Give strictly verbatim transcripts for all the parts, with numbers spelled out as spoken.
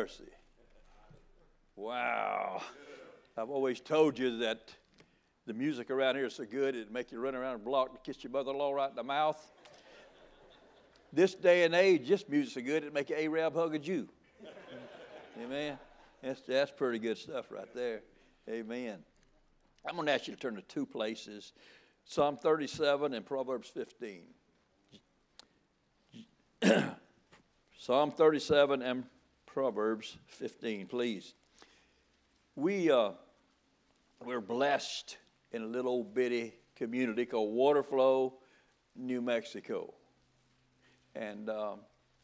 mercy. Wow. I've always told you that the music around here is so good, it'd make you run around a block to kiss your mother-in-law right in the mouth. This day and age, this music's so good, it'd make an Arab hug a Jew. Amen. That's, that's pretty good stuff right there. Amen. I'm going to ask you to turn to two places, Psalm thirty-seven and Proverbs fifteen. Psalm thirty-seven and Proverbs fifteen, please. We, uh, we're blessed in a little bitty community called Waterflow, New Mexico. And um,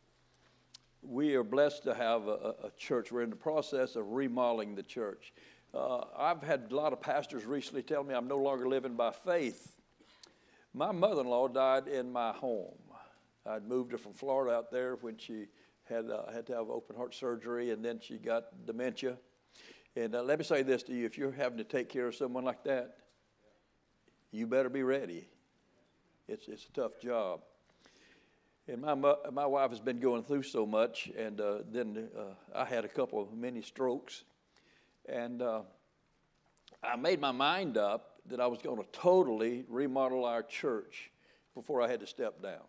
we are blessed to have a, a church. We're in the process of remodeling the church. Uh, I've had a lot of pastors recently tell me I'm no longer living by faith. My mother-in-law died in my home. I'd moved her from Florida out there when she had, uh, had to have open heart surgery, and then she got dementia. And uh, let me say this to you, if you're having to take care of someone like that, you better be ready. It's, it's a tough job. And my my wife has been going through so much, and uh, then uh, I had a couple of mini strokes. And uh, I made my mind up that I was going to totally remodel our church before I had to step down.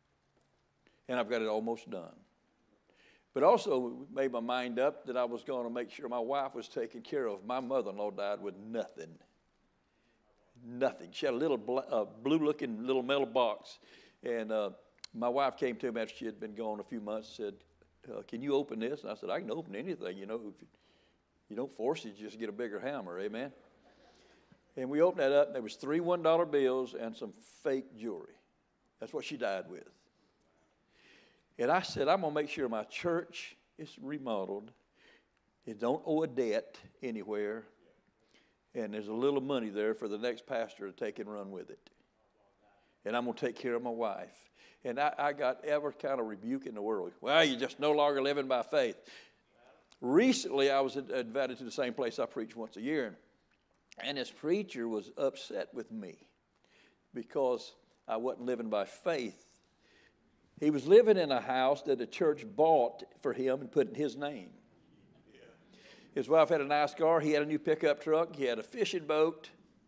And I've got it almost done. But also made my mind up that I was going to make sure my wife was taken care of. My mother-in-law died with nothing. Nothing. She had a little bl- uh, blue-looking little metal box. And uh, my wife came to me after she had been gone a few months and said, uh, can you open this? And I said, I can open anything, you know. If you, you don't force it, you just get a bigger hammer, amen? And we opened that up, and there was three one dollar bills and some fake jewelry. That's what she died with. And I said, I'm going to make sure my church is remodeled. It don't owe a debt anywhere. And there's a little money there for the next pastor to take and run with it. And I'm going to take care of my wife. And I, I got every kind of rebuke in the world. Well, you're just no longer living by faith. Recently, I was invited to the same place I preach once a year. And this preacher was upset with me because I wasn't living by faith. He was living in a house that the church bought for him and put in his name. His wife had a nice car. He had a new pickup truck. He had a fishing boat,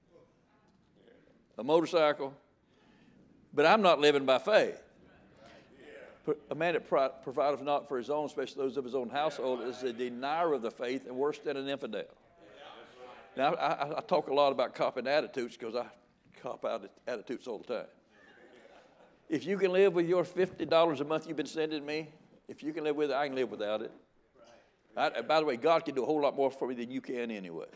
a motorcycle. But I'm not living by faith. A man that provideth not for his own, especially those of his own household, is a denier of the faith and worse than an infidel. Now, I, I talk a lot about copping attitudes because I cop out attitudes all the time. If you can live with your fifty dollars a month you've been sending me, if you can live with it, I can live without it. I, by the way, God can do a whole lot more for me than you can anyway.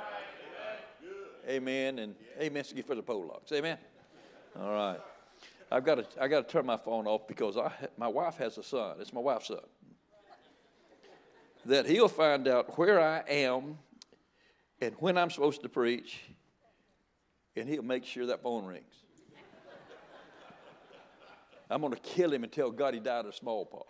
Amen. And amen for the Polacks. Amen. All right. I've got to I got to turn my phone off because I my wife has a son. It's my wife's son. That he'll find out where I am and when I'm supposed to preach, and he'll make sure that phone rings. I'm going to kill him and tell God he died of smallpox.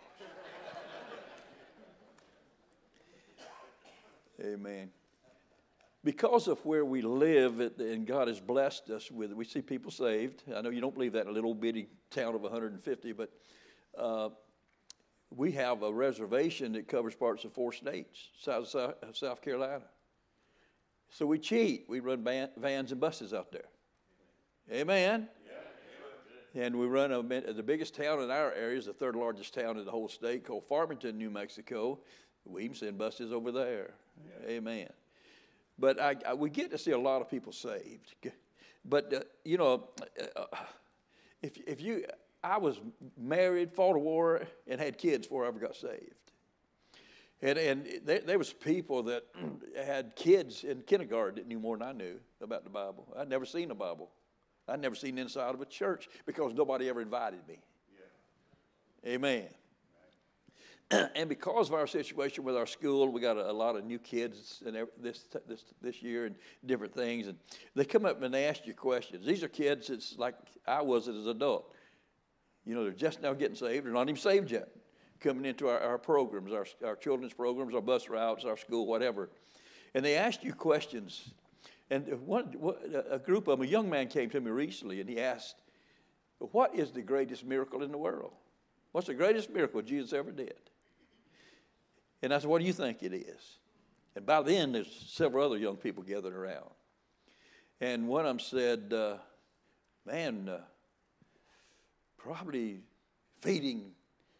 Amen. Because of where we live, and God has blessed us with it, we see people saved. I know you don't believe that in a little bitty town of one hundred fifty, but uh, we have a reservation that covers parts of four states, South, South, South Carolina. So we cheat. We run van, vans and buses out there. Amen. Yeah. And we run a, the biggest town in our area is the third largest town in the whole state called Farmington, New Mexico. We even send buses over there. Yeah. Amen. But I, I, we get to see a lot of people saved. But, uh, you know, uh, if, if you, I was married, fought a war, and had kids before I ever got saved. And, and there, there was people that had kids in kindergarten that knew more than I knew about the Bible. I'd never seen the Bible. I'd never seen the inside of a church because nobody ever invited me. Yeah. Amen. And because of our situation with our school, we got a, a lot of new kids and this this this year and different things, and they come up and they ask you questions. These are kids. It's like I was as an adult. You know, they're just now getting saved. They're not even saved yet. Coming into our, our programs, our our children's programs, our bus routes, our school, whatever, and they ask you questions. And one, a group of them, a young man came to me recently, and he asked, "What is the greatest miracle in the world? What's the greatest miracle Jesus ever did?" And I said, what do you think it is? And by then, there's several other young people gathered around. And one of them said, uh, man, uh, probably feeding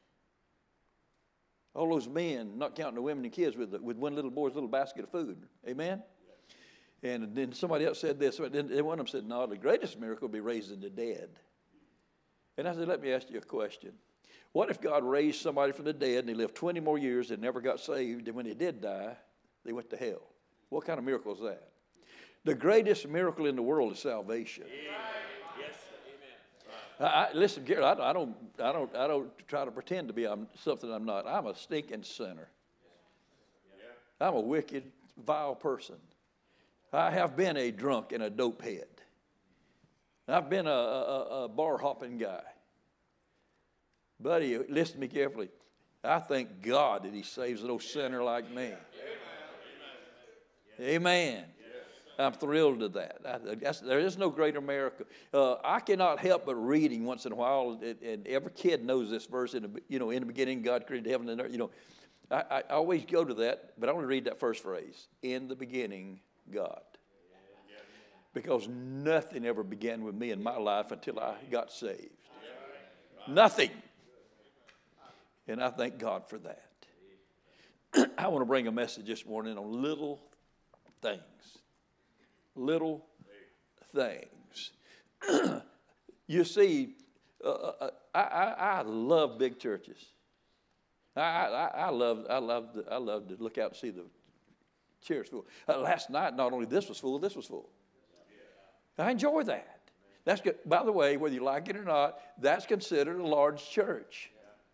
all those men, not counting the women and kids, with, the, with one little boy's little basket of food. Amen? And then somebody else said this. Then one of them said, no, the greatest miracle will be raising the dead. And I said, let me ask you a question. What if God raised somebody from the dead and they lived twenty more years and never got saved, and when they did die, they went to hell? What kind of miracle is that? The greatest miracle in the world is salvation. Yes, amen. I, I, listen, Gary, I, I don't, I don't, I don't try to pretend to be I'm something I'm not. I'm a stinking sinner. I'm a wicked, vile person. I have been a drunk and a dope head. I've been a, a, a bar hopping guy. Buddy, listen to me carefully. I thank God that he saves a sinner like me. Amen. Amen. I'm thrilled to that. I, that's, there is no greater miracle. Uh, I cannot help but reading once in a while, and, and every kid knows this verse. In the, you know, in the beginning, God created heaven and earth. You know, I, I always go to that, but I only read that first phrase. In the beginning, God. Because nothing ever began with me in my life until I got saved. Nothing. And I thank God for that. I want to bring a message this morning on little things. Little things. You see, uh, uh, I, I, I love big churches. I, I, I love I love to, I love to look out and see the chairs full. Uh, last night, not only this was full, this was full. I enjoy that. That's good. By the way, whether you like it or not, that's considered a large church.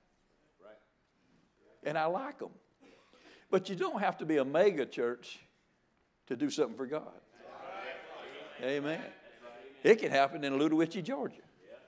And I like them. But you don't have to be a mega church to do something for God. Amen. It can happen in Ludowici, Georgia.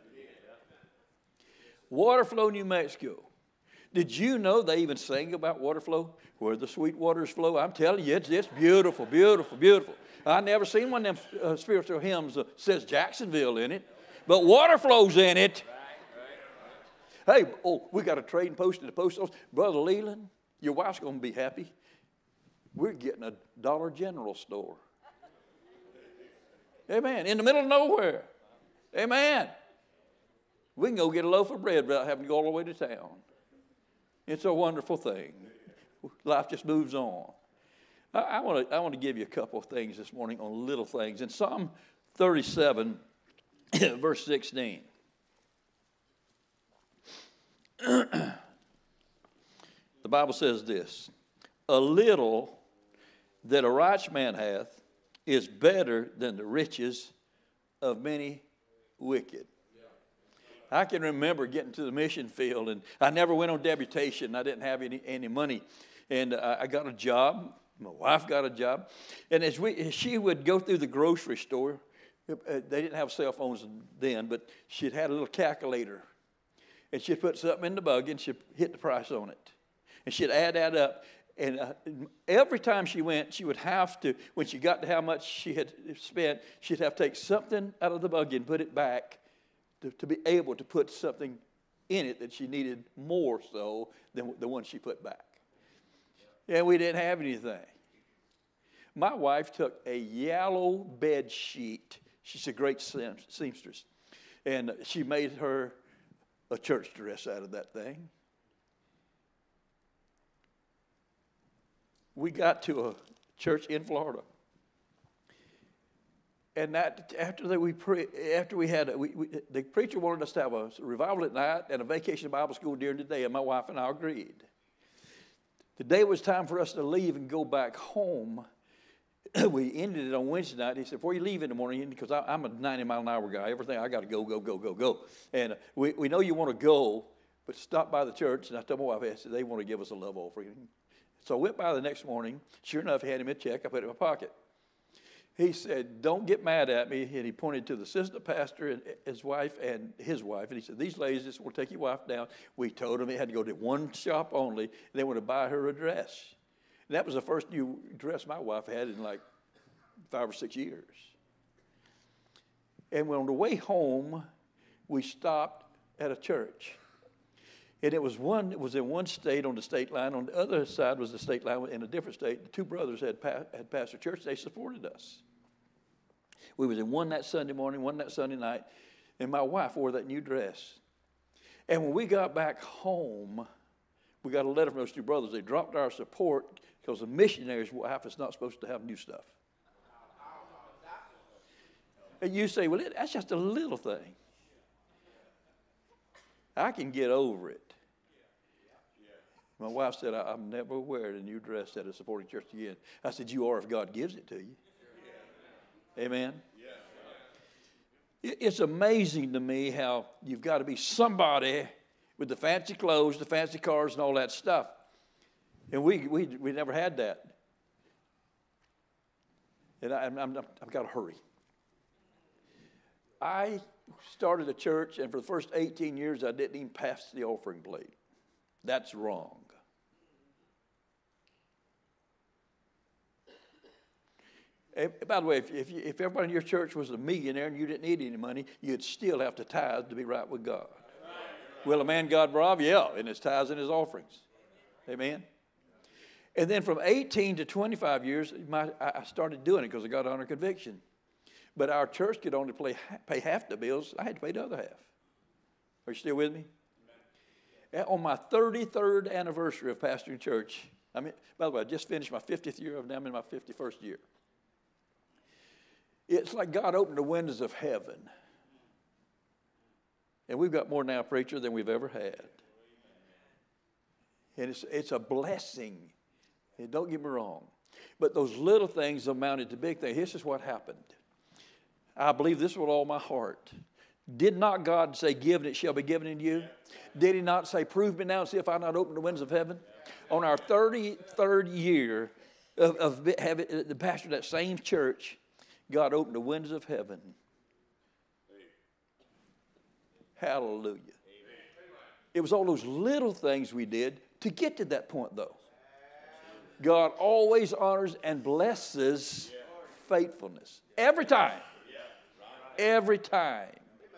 Waterflow, New Mexico. Did you know they even sing about water flow? Where the sweet waters flow. I'm telling you, it's, it's beautiful, beautiful, beautiful. I never seen one of them uh, spiritual hymns that says Jacksonville in it, but water flows in it. Hey, oh, we got a trading post at the post office. Brother Leland, your wife's going to be happy. We're getting a Dollar General store. Amen. In the middle of nowhere. Amen. We can go get a loaf of bread without having to go all the way to town. It's a wonderful thing. Life just moves on. I, I want to I want to give you a couple of things this morning on little things. In Psalm thirty-seven, verse sixteen. The Bible says this: a little that a righteous man hath is better than the riches of many wicked. I can remember getting to the mission field, and I never went on deputation. I didn't have any, any money, and uh, I got a job. My wife got a job, and as we, as she would go through the grocery store, uh, they didn't have cell phones then, but she'd had a little calculator, and she'd put something in the buggy, and she'd hit the price on it, and she'd add that up. And uh, every time she went, she would have to, when she got to how much she had spent, she'd have to take something out of the buggy and put it back to, to be able to put something in it that she needed more so than the one she put back. And we didn't have anything. My wife took a yellow bed sheet. She's a great seamstress. And she made her a church dress out of that thing. We got to a church in Florida, and that after that we pre, after we had a, we, we, the preacher wanted us to have a revival at night and a vacation Bible school during the day, and my wife and I agreed. The day it was time for us to leave and go back home, we ended it on Wednesday night. He said, "Before you leave in the morning, because I'm a ninety mile an hour guy, everything I got to go, go, go, go, go, and we we know you want to go, but stop by the church." And I told my wife, I said, "They want to give us a love offering." So I went by the next morning. Sure enough, he had him a check. I put it in my pocket. He said, "Don't get mad at me." And he pointed to the assistant pastor and his wife and his wife. And he said, "These ladies just want to take your wife down." We told him he had to go to one shop only. And they want to buy her a dress. And that was the first new dress my wife had in like five or six years. And on the way home, we stopped at a church. And it was one, it was in one state on the state line. On the other side was the state line in a different state. The two brothers had, pa- had pastored church. They supported us. We was in one that Sunday morning, one that Sunday night. And my wife wore that new dress. And when we got back home, we got a letter from those two brothers. They dropped our support because the missionaries' wife is not supposed to have new stuff. And you say, well, it, that's just a little thing. I can get over it. My wife said, I, I'm never wearing a new dress at a supporting church again. I said, you are if God gives it to you. Amen? It, it's amazing to me how you've got to be somebody with the fancy clothes, the fancy cars, and all that stuff. And we we, we never had that. And I, I'm, I'm, I've got to hurry. I started a church, and for the first eighteen years, I didn't even pass the offering plate. That's wrong. And by the way, if, if, you, if everybody in your church was a millionaire and you didn't need any money, you'd still have to tithe to be right with God. Well, a man God rob? Yeah, in his tithes and his offerings. Amen? And then from eighteen to twenty-five years, my, I started doing it because I got under conviction. But our church could only pay, pay half the bills. I had to pay the other half. Are you still with me? Amen. On my thirty-third anniversary of pastoring church, I mean, by the way, I just finished my fiftieth year. Now I'm in my fifty-first year. It's like God opened the windows of heaven. And we've got more now, preacher, than we've ever had. And it's, it's a blessing. And don't get me wrong. But those little things amounted to big things. This is what happened. I believe this with all my heart. Did not God say, give and it shall be given in you? Did he not say, prove me now and see if I not open the windows of heaven? On our thirty-third year of, of having the pastor of that same church, God opened the windows of heaven. Hallelujah. Amen. It was all those little things we did to get to that point, though. God always honors and blesses faithfulness. Every time. Every time.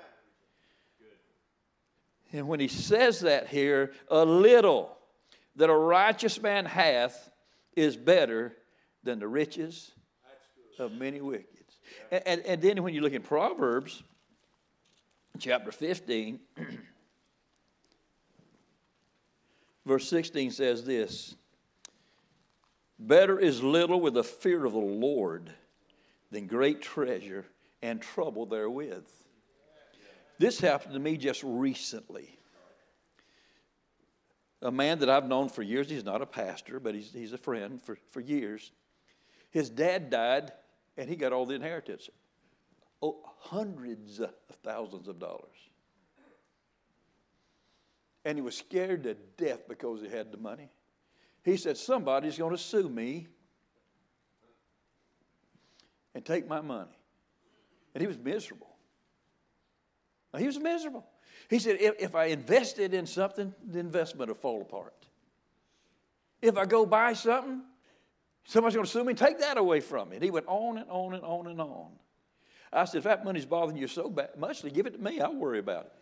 And when he says that here, a little that a righteous man hath is better than the riches of many wicked. And, and, and then when you look in Proverbs, chapter fifteen, verse sixteen says this, better is little with the fear of the Lord than great treasure and trouble therewith. This happened to me just recently. A man that I've known for years, he's not a pastor, but he's, he's a friend for, for years. His dad died, and he got all the inheritance. Oh, hundreds of thousands of dollars. And he was scared to death because he had the money. He said, somebody's going to sue me and take my money. And he was miserable. Now, he was miserable. He said, if, if I invested in something, the investment will fall apart. If I go buy something, somebody's going to sue me and take that away from me. And he went on and on and on and on. I said, if that money's bothering you so bad, much, give it to me. I'll worry about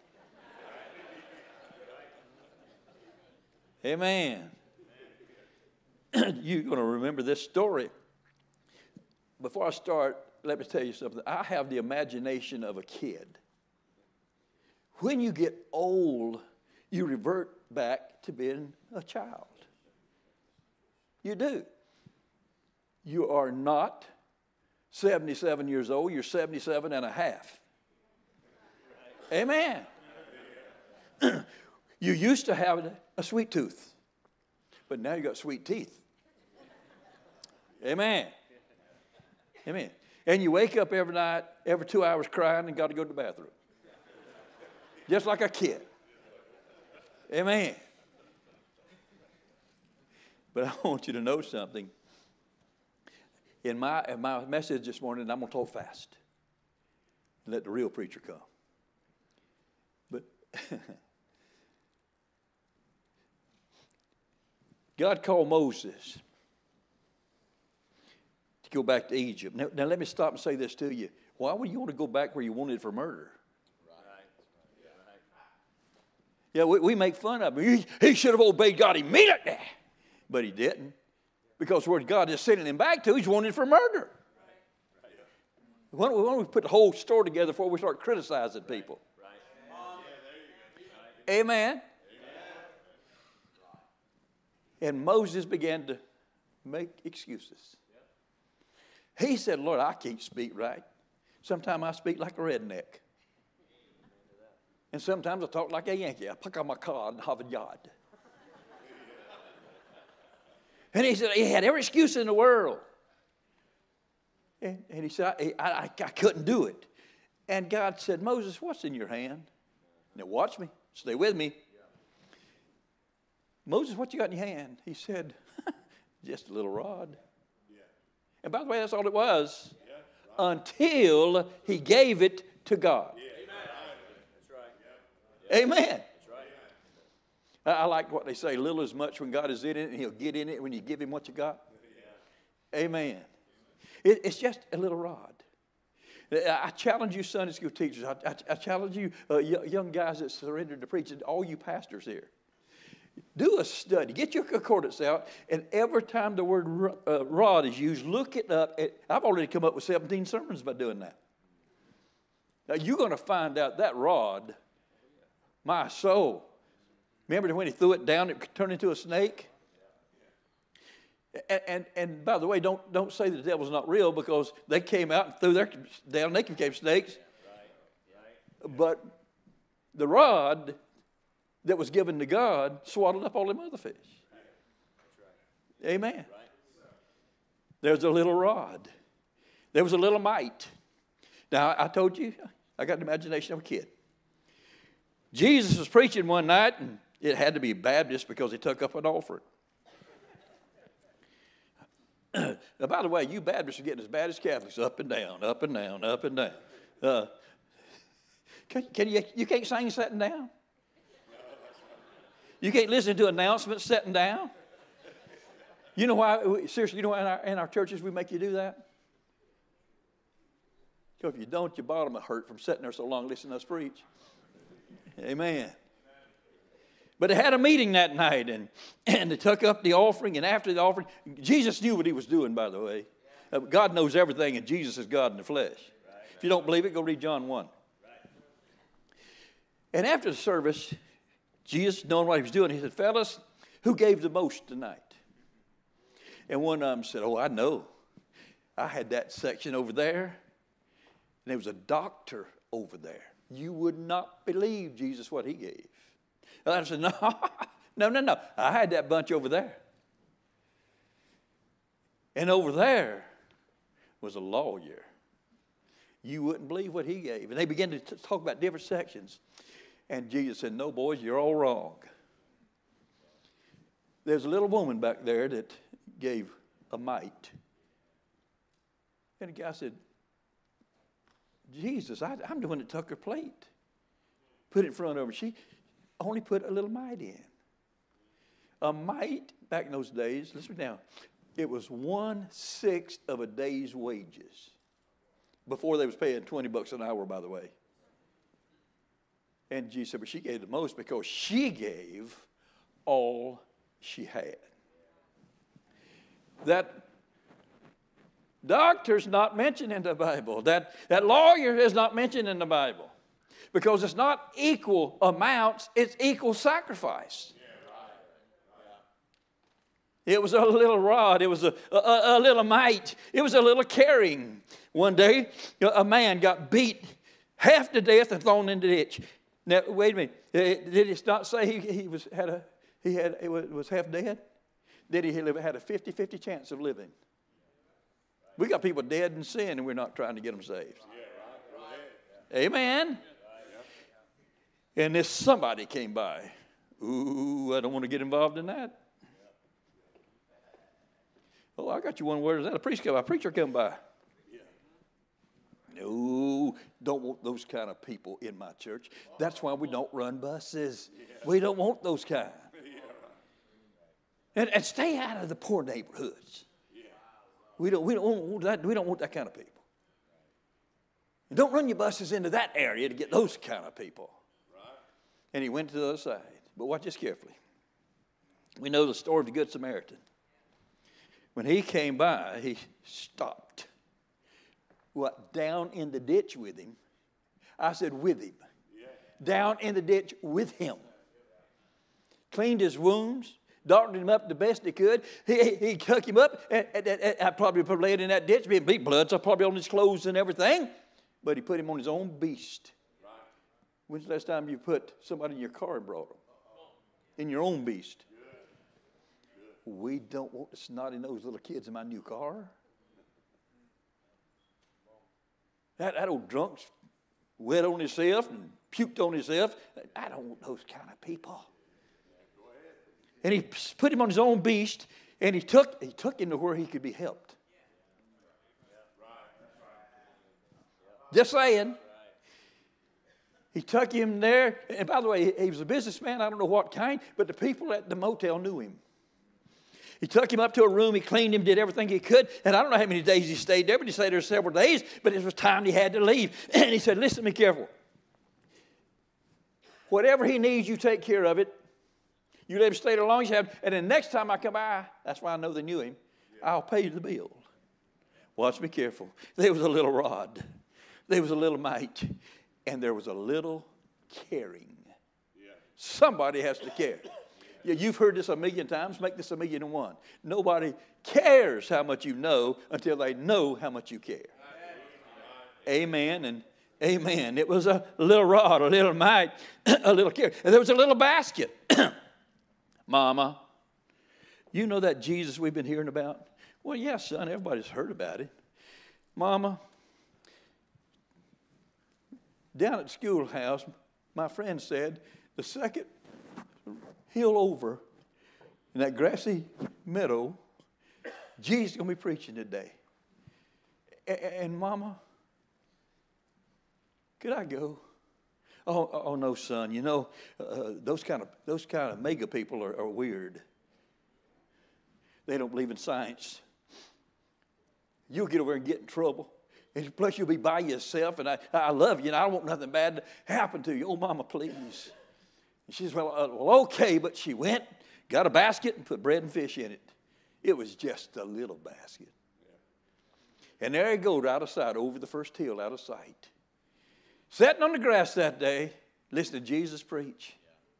it. Amen. You're going to remember this story. Before I start, let me tell you something. I have the imagination of a kid. When you get old, you revert back to being a child. You do. You are not seventy-seven years old. You're seventy-seven and a half. Amen. You used to have a sweet tooth, but now you got sweet teeth. Amen. Amen. And you wake up every night, every two hours crying and got to go to the bathroom. Just like a kid. Amen. But I want you to know something. In my, in my message this morning, I'm going to talk fast and let the real preacher come. But God called Moses to go back to Egypt. Now, now let me stop and say this to you. Why would you want to go back where you wanted for murder? Yeah, we, we make fun of him. He, he should have obeyed God immediately. But he didn't. Because where God is sending him back to, he's wanted for murder. Why don't, we, why don't we put the whole story together before we start criticizing people? Amen. And Moses began to make excuses. He said, Lord, I can't speak right. Sometimes I speak like a redneck. And sometimes I talk like a Yankee. I pick up my car and have a yard. And he said, he had every excuse in the world. And, and he said, I, I, I couldn't do it. And God said, Moses, what's in your hand? Now watch me. Stay with me. Moses, what you got in your hand? He said, just a little rod. Yeah. And by the way, that's all it was. Yeah, right. Until he gave it to God. Yeah. That's right. Yeah. Amen. That's right. I, I like what they say, little is much when God is in it, and he'll get in it when you give him what you got. Yeah. Amen. It, it's just a little rod. I challenge you Sunday school teachers. I, I, I challenge you uh, young guys that surrendered to preaching, all you pastors here. Do a study. Get your concordance out, and every time the word uh, rod is used, look it up. I've already come up with seventeen sermons by doing that. Now, you're going to find out that rod, my soul. Remember when he threw it down, it turned into a snake? And, and, and by the way, don't, don't say the devil's not real, because they came out and threw their down, and they became snakes. But the rod that was given to God swallowed up all them other fish. Amen. There's a little rod. There was a little mite. Now, I told you, I got the imagination of a kid. Jesus was preaching one night, and it had to be Baptist because he took up an offering. Now, by the way, you Baptists are getting as bad as Catholics, up and down, up and down, up and down. Uh, can, can you, you can't sing sitting down? You can't listen to announcements sitting down? You know why, seriously, you know why in our, in our churches we make you do that? Because if you don't, your bottom will hurt from sitting there so long listening to us preach. Amen. But they had a meeting that night, and, and they took up the offering, and after the offering, Jesus knew what he was doing, by the way. Uh, God knows everything, and Jesus is God in the flesh. If you don't believe it, go read John one. And after the service, Jesus, knowing what he was doing, he said, fellas, who gave the most tonight? And one of them said, oh, I know. I had that section over there, and there was a doctor over there. You would not believe, Jesus, what he gave. And I said, no, no, no, no. I had that bunch over there. And over there was a lawyer. You wouldn't believe what he gave. And they began to t- talk about different sections. And Jesus said, no, boys, you're all wrong. There's a little woman back there that gave a mite. And the guy said, Jesus, I, I'm the one that took her plate. Put it in front of her. She only put a little mite in. A mite, back in those days, listen now, it was one-sixth of a day's wages. Before they was paying twenty bucks an hour, by the way. And Jesus said, but she gave the most because she gave all she had. That doctor's not mentioned in the Bible. That, that lawyer is not mentioned in the Bible. Because it's not equal amounts, it's equal sacrifice. It was a little rod. It was a, a, a little mite. It was a little caring. One day, a man got beat half to death and thrown in the ditch. Now, wait a minute. Did it not say he, he was had a he had it was, was half dead? Did he live, had a fifty-fifty chance of living? We got people dead in sin, and we're not trying to get them saved. Amen. And this somebody came by. Ooh, I don't want to get involved in that. Oh, I got you one word. Is that a priest come by? A preacher come by? No, don't want those kind of people in my church. That's why we don't run buses. We don't want those kind. And, and stay out of the poor neighborhoods. We don't, we don't want that, we don't want that kind of people. And don't run your buses into that area to get those kind of people. And he went to the other side. But watch this carefully. We know the story of the Good Samaritan. When he came by, he stopped. What? Down in the ditch with him. I said with him. Yeah. Down in the ditch with him. Cleaned his wounds. Doctored him up the best he could. He, he took him up. And, and, and I probably laid in that ditch. Being big blood, so probably on his clothes and everything. But he put him on his own beast. Right. When's the last time you put somebody in your car and brought them? In your own beast. Good. Good. We don't want the snotty-nosed little kids in my new car. That, that old drunk's wet on himself and puked on himself. I don't want those kind of people. And he put him on his own beast, and he took, he took him to where he could be helped. Just saying. He took him there. And by the way, he was a businessman. I don't know what kind, but the people at the motel knew him. He took him up to a room. He cleaned him, did everything he could. And I don't know how many days he stayed there, but he stayed there several days. But it was time he had to leave. And he said, listen, be careful. Whatever he needs, you take care of it. You let him stay there as long as you have. And then next time I come by, that's why I know they knew him, I'll pay you the bill. Watch me careful. There was a little rod. There was a little mite. And there was a little caring. Yeah. Somebody has to care. Yeah, you've heard this a million times. Make this a million and one. Nobody cares how much you know until they know how much you care. Amen and amen. It was a little rod, a little mite, a little care. And there was a little basket. Mama, you know that Jesus we've been hearing about? Well, yes, son, everybody's heard about it. Mama, down at the schoolhouse, my friend said, the second hill over in that grassy meadow, Jesus is going to be preaching today. And, and Mama, could I go? Oh, oh no, son. You know, uh, those kind of those kind of mega people are, are weird. They don't believe in science. You'll get over and get in trouble. And plus, you'll be by yourself. And I, I love you, and I don't want nothing bad to happen to you. Oh, Mama, please. And she said, well, uh, well, okay. But she went, got a basket, and put bread and fish in it. It was just a little basket. Yeah. And there he goes, out of sight, over the first hill, out of sight. Sitting on the grass that day, listening to Jesus preach.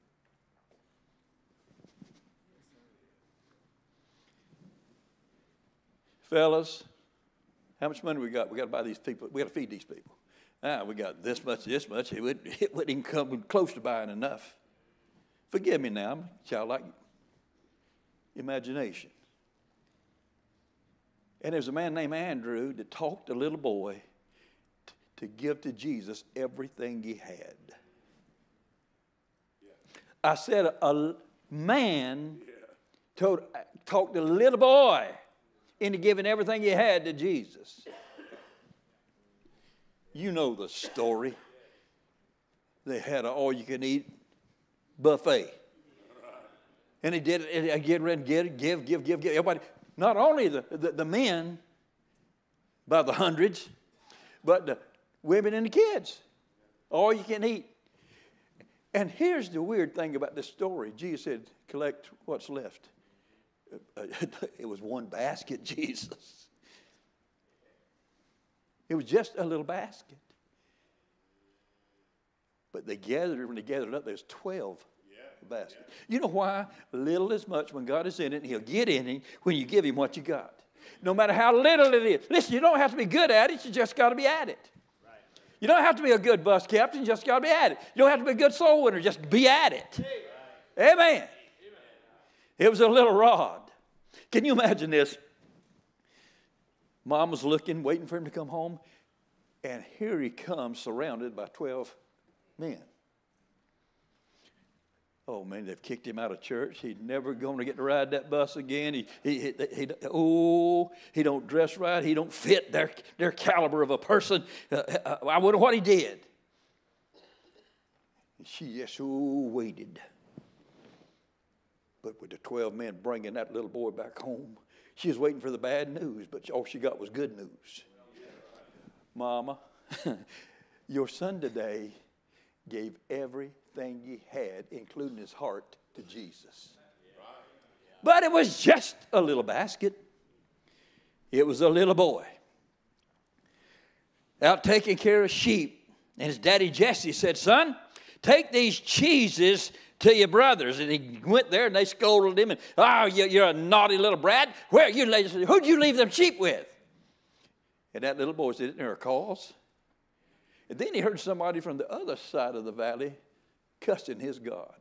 Fellas, how much money we got? We got to buy these people. We got to feed these people. Ah, we got this much, this much. It wouldn't, it wouldn't even come close to buying enough. Forgive me now, I'm childlike imagination. And there's a man named Andrew that talked to a little boy to give to Jesus everything he had. Yeah. I said a, a man yeah. told, talked to a little boy into giving everything he had to Jesus. You know the story. They had an all-you-can-eat buffet. And he did it again, and give, give, give, give, give. Everybody, not only the, the, the men by the hundreds, but the women and the kids. All you can eat. And here's the weird thing about this story. Jesus said, collect what's left. It was one basket, Jesus. It was just a little basket. But they gathered, when they gathered up, there's twelve yeah. baskets. Yeah. You know why? Little is much when God is in it, and he'll get in it when you give him what you got. No matter how little it is. Listen, you don't have to be good at it, you just got to be at it. You don't have to be a good bus captain, you just got to be at it. You don't have to be a good soul winner, just be at it. Amen. Amen. It was a little rod. Can you imagine this? Mom was looking, waiting for him to come home, and here he comes surrounded by twelve men. Oh, man, they've kicked him out of church. He's never going to get to ride that bus again. He, he, he, he, oh, he don't dress right. He don't fit their, their caliber of a person. Uh, I wonder what he did. She just oh, waited. But with the twelve men bringing that little boy back home, she was waiting for the bad news, but all she got was good news. Mama, your son today gave everything everything he had, including his heart, to Jesus. But it was just a little basket. It was a little boy out taking care of sheep. And his daddy Jesse said, son, take these cheeses to your brothers. And he went there and they scolded him. And, oh, you're a naughty little brat. Where you, who'd you leave them sheep with? And that little boy said, isn't there a cause? And then he heard somebody from the other side of the valley cussing his God.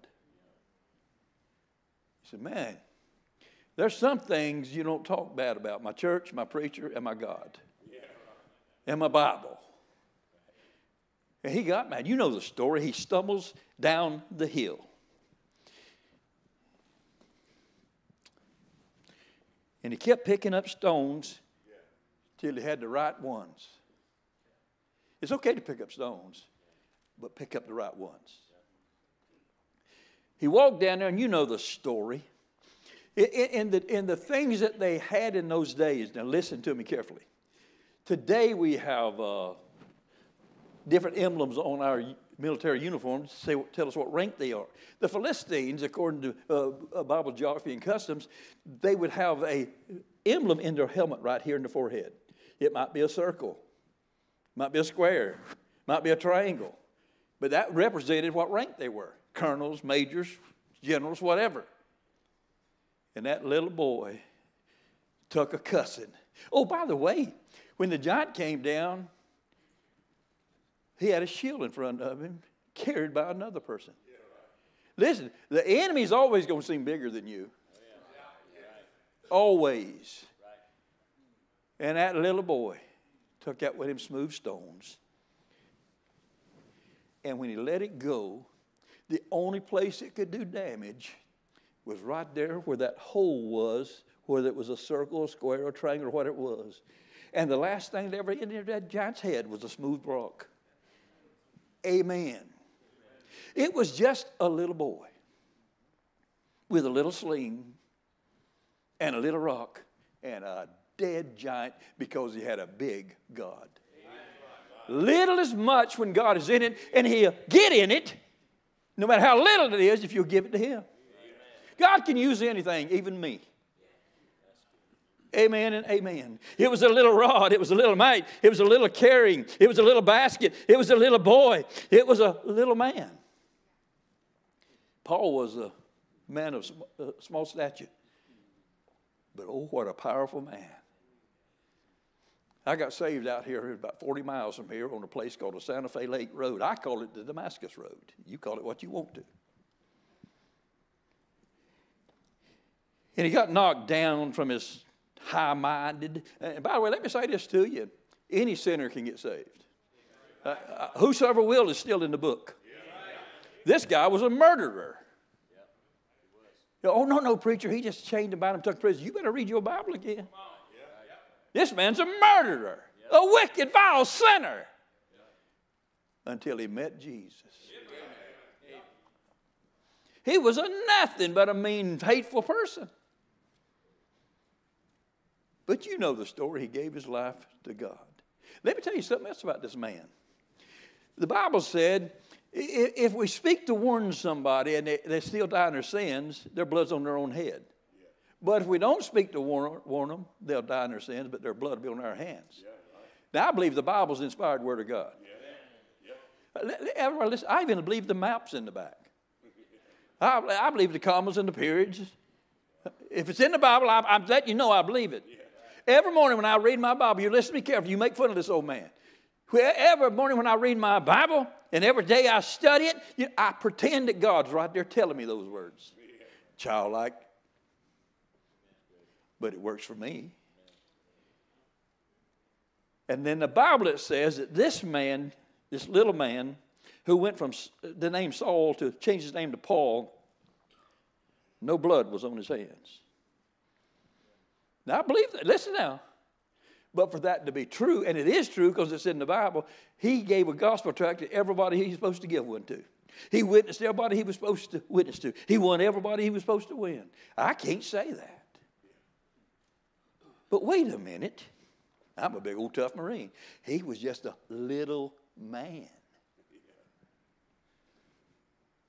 He said, man, there's some things you don't talk bad about. My church, my preacher, and my God. And my Bible. And he got mad. You know the story. He stumbles down the hill. And he kept picking up stones till he had the right ones. It's okay to pick up stones, but pick up the right ones. He walked down there, and you know the story. In, in, the, in the things that they had in those days, now listen to me carefully. Today we have uh, different emblems on our military uniforms to say, tell us what rank they are. The Philistines, according to uh, Bible geography and customs, they would have a emblem in their helmet right here in the forehead. It might be a circle, might be a square, might be a triangle, but that represented what rank they were. Colonels, majors, generals, whatever. And that little boy took a cussing. Oh, by the way, when the giant came down, he had a shield in front of him, carried by another person. Listen, the enemy's always going to seem bigger than you. Always. And that little boy took out with him smooth stones. And when he let it go, the only place it could do damage was right there where that hole was, whether it was a circle, a square, a triangle, or what it was. And the last thing that ever entered that giant's head was a smooth rock. Amen. It was just a little boy with a little sling and a little rock and a dead giant because he had a big God. Little is much when God is in it, and he'll get in it, no matter how little it is, if you'll give it to him. God can use anything, even me. Amen and amen. It was a little rod. It was a little mite. It was a little carrying. It was a little basket. It was a little boy. It was a little man. Paul was a man of small stature. But oh, what a powerful man. I got saved out here about forty miles from here on a place called the Santa Fe Lake Road. I call it the Damascus Road. You call it what you want to. And he got knocked down from his high-minded. And by the way, let me say this to you. Any sinner can get saved. Uh, uh, whosoever will is still in the book. This guy was a murderer. Oh, no, no, preacher. He just chained him, bound him, took to prison. You better read your Bible again. This man's a murderer, a wicked, vile sinner. Until he met Jesus. He was a nothing but a mean, hateful person. But you know the story. He gave his life to God. Let me tell you something else about this man. The Bible said, if we speak to warn somebody and they, they still die in their sins, their blood's on their own head. Yeah. But if we don't speak to warn, warn them, they'll die in their sins, but their blood will be on our hands. Yeah, right. Now, I believe the Bible's the inspired word of God. Yeah. Yeah. Everybody listen, I even believe the maps in the back. I, I believe the commas and the periods. If it's in the Bible, I, I'm letting you know I believe it. Yeah. Every morning when I read my Bible, you listen to me carefully, you make fun of this old man. Every morning when I read my Bible, and every day I study it, you know, I pretend that God's right there telling me those words. Yeah. Childlike. But it works for me. And then the Bible, it says that this man, this little man, who went from the name Saul to change his name to Paul, no blood was on his hands. Now, I believe that. Listen now. But for that to be true, and it is true because it's in the Bible, he gave a gospel tract to everybody he's supposed to give one to. He witnessed everybody he was supposed to witness to. He won everybody he was supposed to win. I can't say that. But wait a minute. I'm a big old tough Marine. He was just a little man.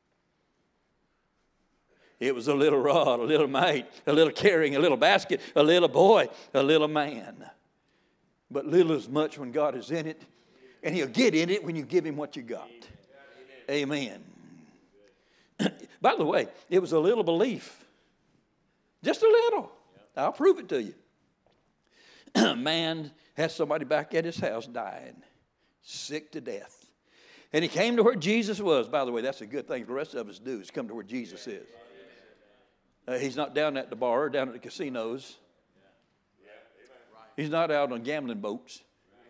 It was a little rod, a little mite, a little carrying, a little basket, a little boy, a little man. But little is much when God is in it, and he'll get in it when you give him what you got. Amen. By the way, it was a little belief. Just a little. I'll prove it to you. A man had somebody back at his house dying, sick to death. And he came to where Jesus was. By the way, that's a good thing the rest of us do, is come to where Jesus is. Uh, he's not down at the bar, or down at the casinos. He's not out on gambling boats.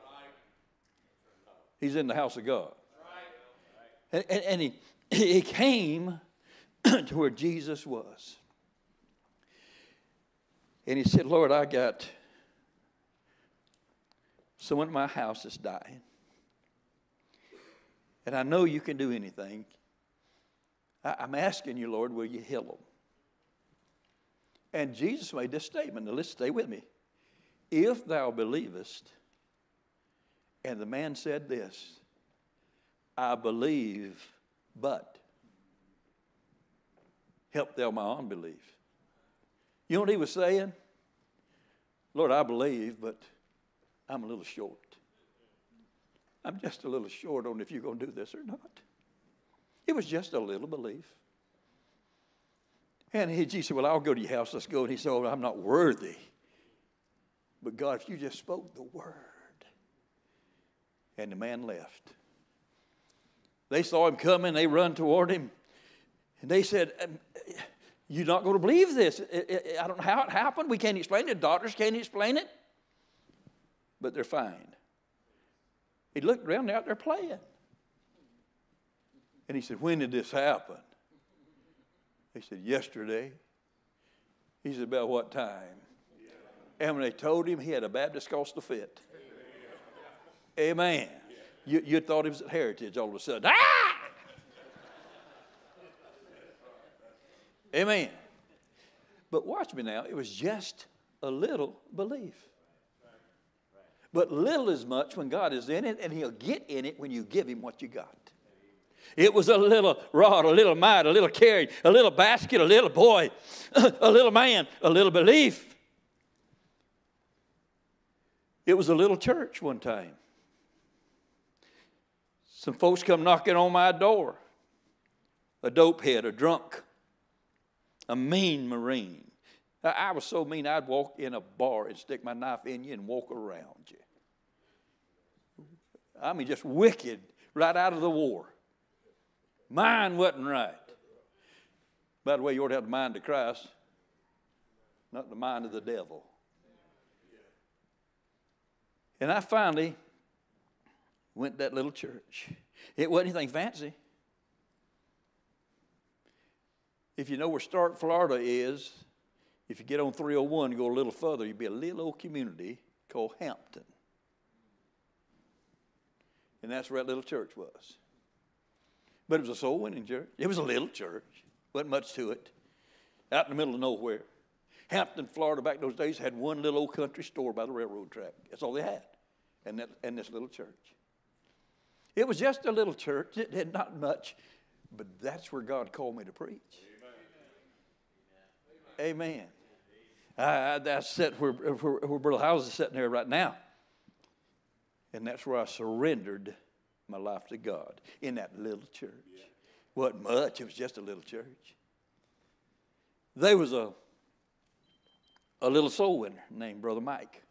He's in the house of God. And, and, and he, he came to where Jesus was. And he said, Lord, I got someone in my house that's dying. And I know you can do anything. I, I'm asking you, Lord, will you heal them? And Jesus made this statement. Now, let's stay with me. If thou believest, and the man said this, I believe, but help thou my unbelief. You know what he was saying? Lord, I believe, but I'm a little short. I'm just a little short on if you're going to do this or not. It was just a little belief. And he, he said, well, I'll go to your house. Let's go. And he said, oh, I'm not worthy. But God, if you just spoke the word. And the man left. They saw him coming. They run toward him. And they said, you're not going to believe this. I don't know how it happened. We can't explain it. Doctors can't explain it. But they're fine. He looked around, they're out there playing. And he said, when did this happen? They said, yesterday. He said, about what time? And when they told him, he had a Baptist Coastal fit. Amen. You, you thought he was at Heritage all of a sudden. Ah! Amen. But watch me now. It was just a little belief. But little is much when God is in it, and he'll get in it when you give him what you got. It was a little rod, a little mite, a little carry, a little basket, a little boy, a little man, a little belief. It was a little church one time. Some folks come knocking on my door. A dope head, a drunk, a mean Marine. I was so mean I'd walk in a bar and stick my knife in you and walk around you. I mean, just wicked right out of the war. Mine wasn't right. By the way, you ought to have the mind of Christ, not the mind of the devil. And I finally went to that little church. It wasn't anything fancy. If you know where Stark, Florida is, if you get on three oh one and go a little further, you'll be a little old community called Hampton. And that's where that little church was. But it was a soul-winning church. It was a little church. Wasn't much to it. Out in the middle of nowhere. Hampton, Florida, back in those days, had one little old country store by the railroad track. That's all they had. And, that, and this little church. It was just a little church. It had not much. But that's where God called me to preach. Amen. I, I, I sit where, where, where Brother Howes is sitting there right now. And that's where I surrendered my life to God, in that little church. Yeah. Wasn't much, it was just a little church. There was a, a little soul winner named Brother Mike.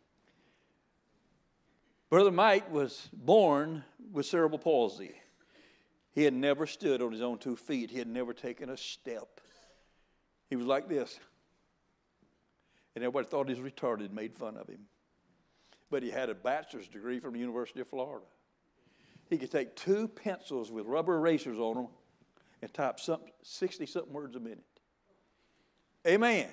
Brother Mike was born with cerebral palsy. He had never stood on his own two feet. He had never taken a step. He was like this. And everybody thought he was retarded and made fun of him. But he had a bachelor's degree from the University of Florida. He could take two pencils with rubber erasers on them and type some, sixty-something words a minute. Amen.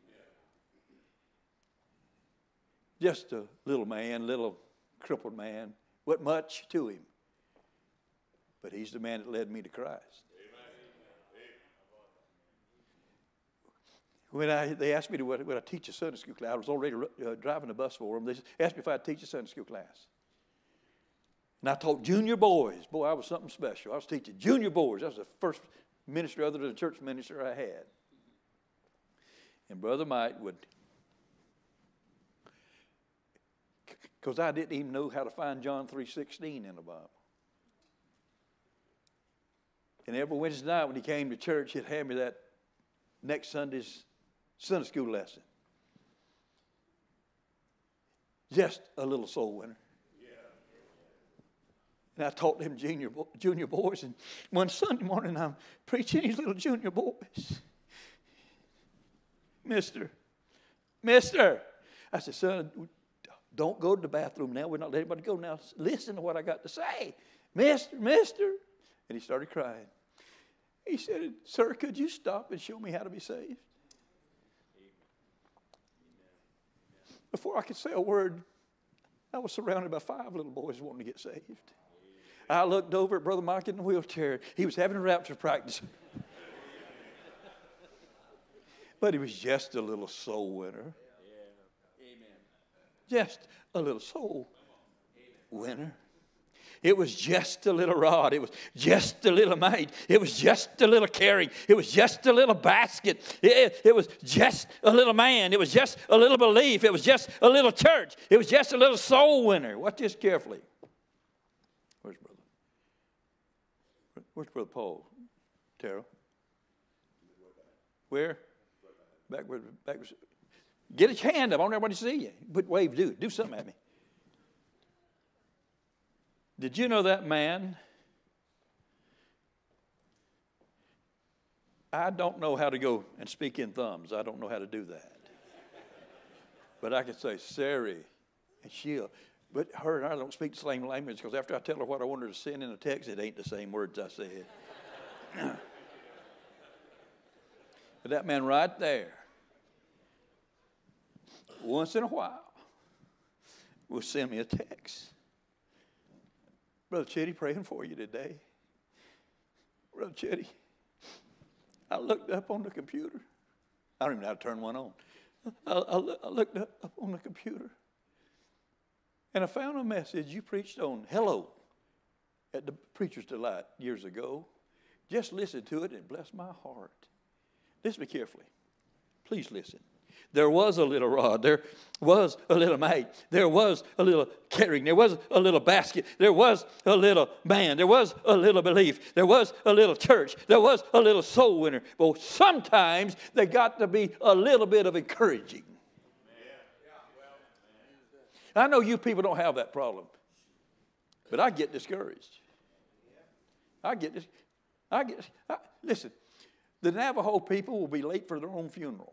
Just a little man, little crippled man. Wasn't much to him. But he's the man that led me to Christ. When I, they asked me to would I teach a Sunday school class, I was already uh, driving a bus for them. They asked me if I'd teach a Sunday school class. And I taught junior boys. Boy, I was something special. I was teaching junior boys. That was the first ministry other than the church ministry I had. And Brother Mike would, because I didn't even know how to find John three sixteen in the Bible. And every Wednesday night when he came to church, he'd hand me that next Sunday's Sunday school lesson. Just a little soul winner. And I taught them junior, junior boys. And one Sunday morning, I'm preaching these little junior boys. Mister, Mister. I said, son, don't go to the bathroom now. We're not letting anybody go now. Listen to what I got to say. Mister, Mister. And he started crying. He said, sir, could you stop and show me how to be saved? Before I could say a word, I was surrounded by five little boys wanting to get saved. I looked over at Brother Mike in the wheelchair. He was having a rapture practice. But he was just a little soul winner. Just a little soul winner. It was just a little rod. It was just a little maid. It was just a little carrying. It was just a little basket. It, it was just a little man. It was just a little belief. It was just a little church. It was just a little soul winner. Watch this carefully. Where's brother? Where's Brother Paul? Terrell? Where? Backward, backward. Get his hand up. I want everybody to see you. But wave, do. Do something at me. Did you know that man? I don't know how to go and speak in thumbs. I don't know how to do that. But I can say Sari and she'll. But her and I don't speak the same language because after I tell her what I want her to send in a text, it ain't the same words I said. But that man right there, once in a while, will send me a text. Brother Chetty, praying for you today. Brother Chetty, I looked up on the computer. I don't even know how to turn one on. I, I, I looked up, up on the computer, and I found a message you preached on Hello at the Preacher's Delight years ago. Just listen to it and bless my heart. Listen to me carefully. Please listen. There was a little rod. There was a little maid. There was a little carrying. There was a little basket. There was a little man. There was a little belief. There was a little church. There was a little soul winner. But sometimes they got to be a little bit of encouraging. I know you people don't have that problem, but I get discouraged. I get this. I get. I, listen, the Navajo people will be late for their own funeral.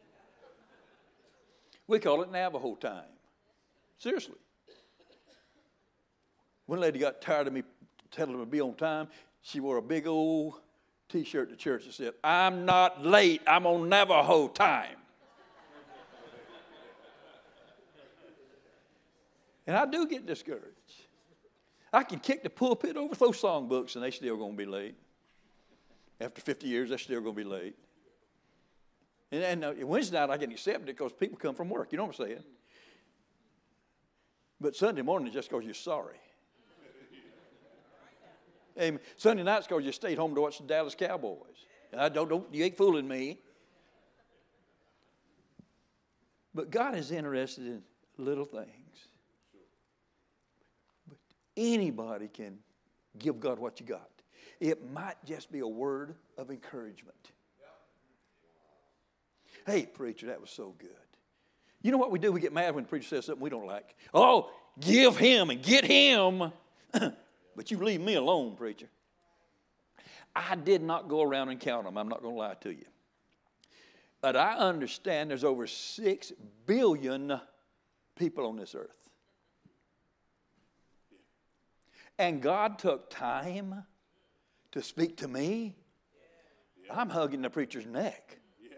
We call it Navajo time. Seriously. One lady got tired of me telling her to be on time. She wore a big old T-shirt to church that said, I'm not late, I'm on Navajo time. And I do get discouraged. I can kick the pulpit, overthrow songbooks, and they still going to be late. After fifty years, they're still going to be late. And, and uh, Wednesday night, I can accept it because people come from work. You know what I'm saying? But Sunday morning is just because you're sorry. Amen. Sunday night's because you stayed home to watch the Dallas Cowboys. And I don't, don't, you ain't fooling me. But God is interested in little things. But anybody can give God what you got. It might just be a word of encouragement. Hey, preacher, that was so good. You know what we do? We get mad when the preacher says something we don't like. Oh, give him and get him. But you leave me alone, preacher. I did not go around and count them. I'm not going to lie to you. But I understand there's over six billion people on this earth. And God took time to speak to me. I'm hugging the preacher's neck.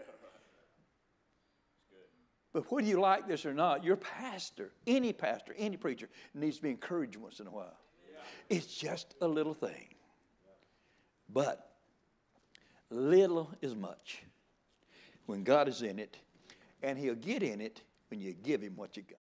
But whether you like this or not, your pastor, any pastor, any preacher, needs to be encouraged once in a while. Yeah. It's just a little thing. But little is much when God is in it, and he'll get in it when you give him what you got.